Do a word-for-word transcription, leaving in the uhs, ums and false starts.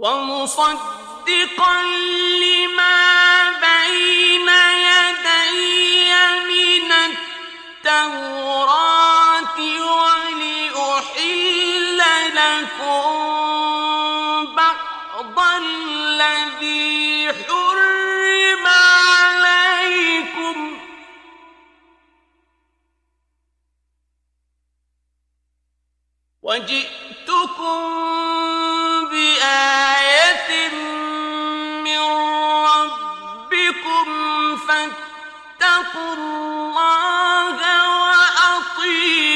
ومصدقا لما بين يدي من التوراة ولأحل لكم بعض الذي حرم عليكم وجئتكم بآية من ربكم فاتقوا الله وأطيعون